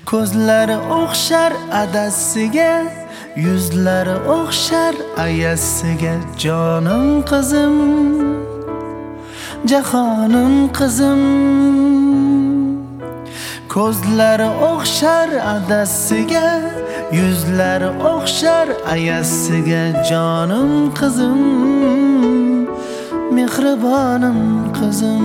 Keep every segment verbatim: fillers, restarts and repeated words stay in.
Ko'zlari o'xshar adasiga, yuzlari o'xshar ayasiga. Jonim qizim, jahonim qizim. Ko'zlari o'xshar adasiga, yuzlari o'xshar ayasiga. Jonim qizim, mehribonim qizim.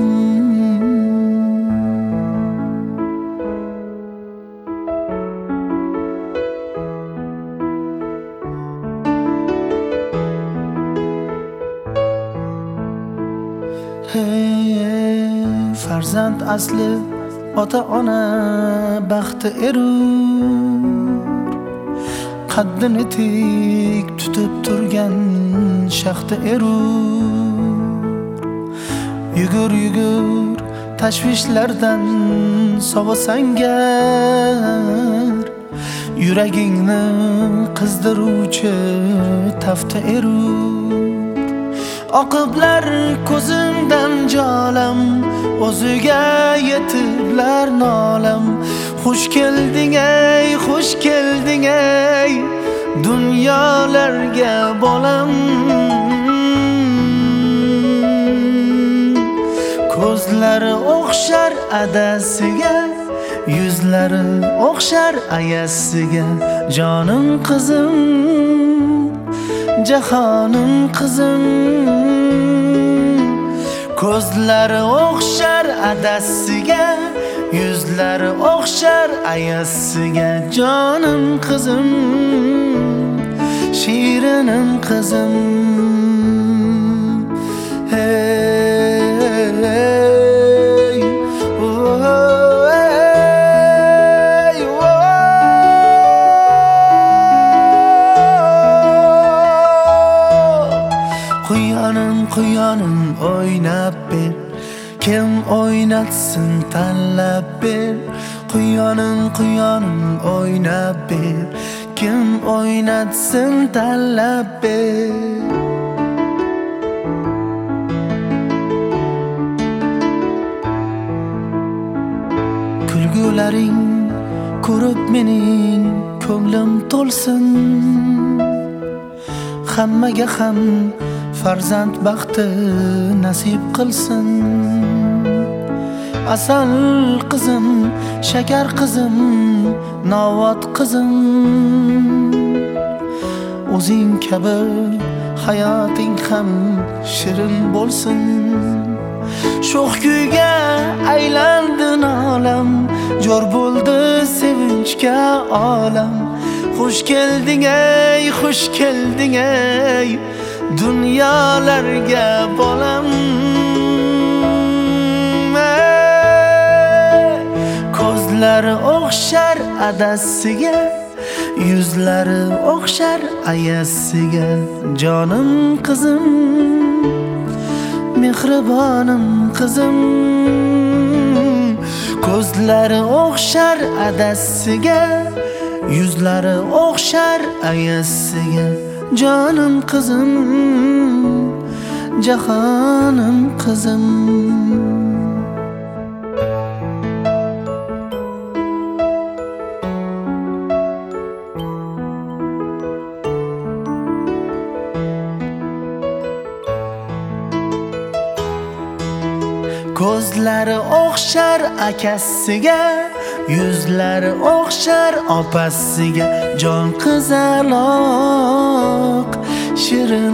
Hey, farzand asli ota ona baxti erur. Qaddini tik tutib turgan shaxti erur. Yugur yugur tashvishlardan sovisangar, yuragingni qizdiruvchi tafti erur. Oqiblar ko'zimdan jolam, o'ziga yetiblar nolam. Xush kelding ey, xush kelding ey, dunyolarga bolam. Ko'zlari o'xshar adasiga, yuzlari o'xshar ayasiga. Jonim qizim, jahonim qizim. Ko'zlari o'xshar adasiga, yuzlari o'xshar ayasiga. Jonim qizim, shirinim qizim. Hey, oh, hey, oh. Quyonim quyonim o'ynab ber, kim o'ynatsın tanlab ber. Quyonim quyonim o'ynab ber, kim o'ynatsın tanlab ber. Kulgularing ko'rib mening ko'nglim to'lsin. Hammaga ham farzand baxti nasib qilsin. Asal qizim, shakar qizim, novot qizim. O'zing kabi hayoting ham shirin bo'lsin. Sho'x kuyga aylandin olam, jo'r bo'ldi sevinchga olam. Xush kelding ey, xush kelding ey, dunyolarga bolam. Ko'zlari o'xshar adasiga, yuzlari o'xshar ayasiga. Jonim qizim, mehribonim qizim. Ko'zlari o'xshar adasiga, yuzlari o'xshar ayasiga. Jonim qizim, jahonim qizim. Ko'zlari o'xshar akasiga, yuzlari o'xshar opasiga. Jon qizaloq, shirin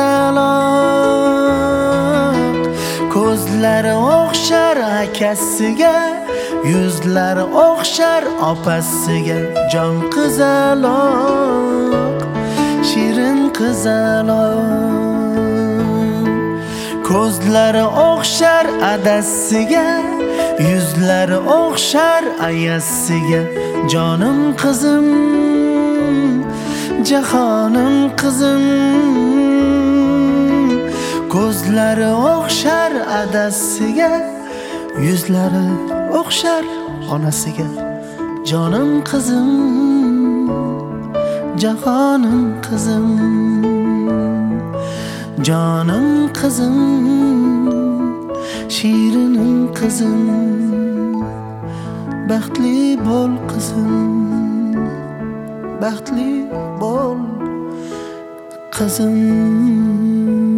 qizaloq. Ko'zlari o'xshar akasiga, yuzlari o'xshar opasiga. Jon qizaloq, shirin qizaloq. Ko'zlari o'xshar adasiga, yuzlari o'xshar ayasiga. Jonim qizim, jahonim qizim. Ko'zlari o'xshar adasiga, yuzlari o'xshar onasiga. Jonim qizim, jahonim qizim. Jonim qizim, shirinim qizim. baxtli bo'l qizim, baxtli bo'l qizim.